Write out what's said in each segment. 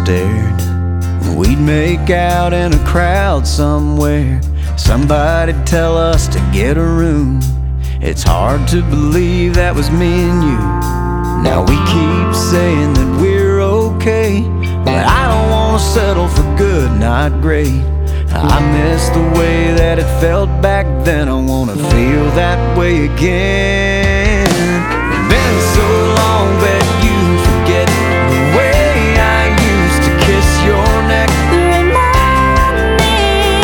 stared. We'd make out in a crowd somewhere. Somebody'd tell us to get a room. It's hard to believe that was me and you. Now we keep saying that we're okay, but I don't wanna settle for good, not great. I miss the way that it felt back then. I wanna feel that way again. It's been so long, bet you forget the way I used to kiss your neck. Remind me.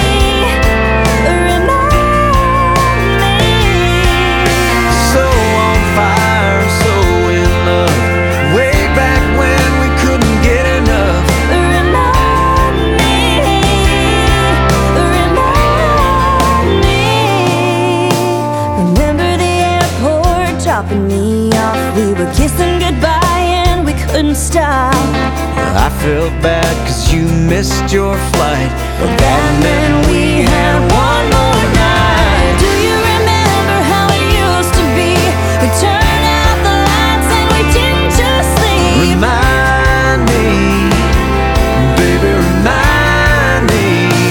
So on fire, so in love, way back when we couldn't get enough. Remind me. Remember the airport dropping me off. We were kissing goodbye and we couldn't stop. I felt bad 'cause you missed your flight, but that meant we had one more night. Do you remember how it used to be? We turned out the lights and we didn't just sleep. Remind me, baby, remind me.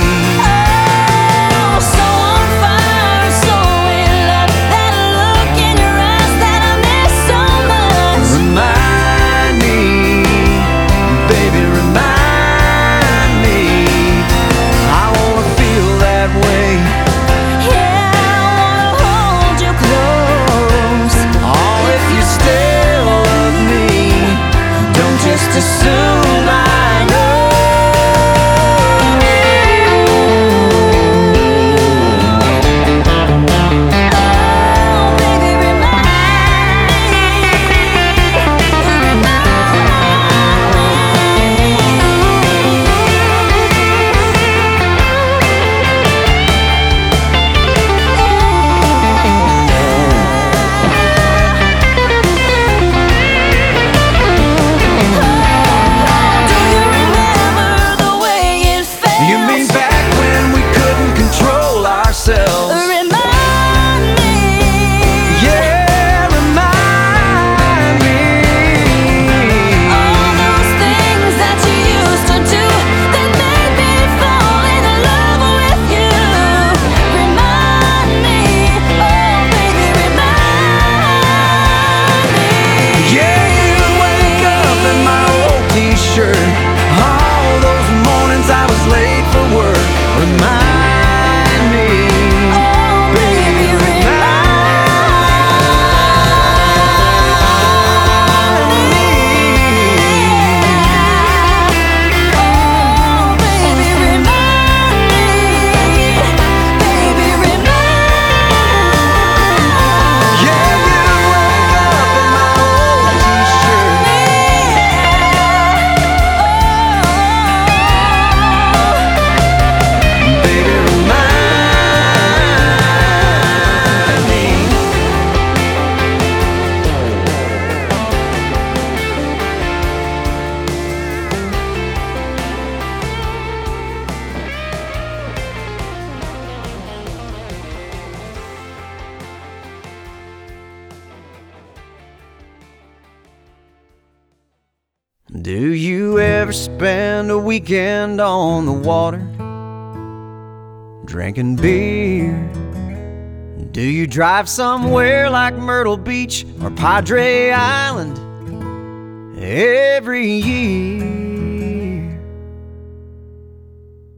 Oh, so on fire, so in love. That look in your eyes that I miss so much. Remind me, baby, remind me. I wanna feel that way. Yeah, I wanna hold you close. Oh, if you still love me, don't just assume I know. Oh, baby, remind me. Do you remember the way it felt? You mean back when we couldn't control ourselves? Remind me. Yeah, remind me. All those things that you used to do that made me fall in love with you. Remind me, oh baby, remind me. Yeah, you wake up in my old t-shirt. All those mornings I was late for work. Remind me, Oh baby, remind me. Oh baby, remind me. Baby, remind me. yeah, you wake up in my old t-shirt. Baby, remind me. Do you ever spend a weekend on the water, drinking beer? Do you drive somewhere like Myrtle Beach or Padre Island every year?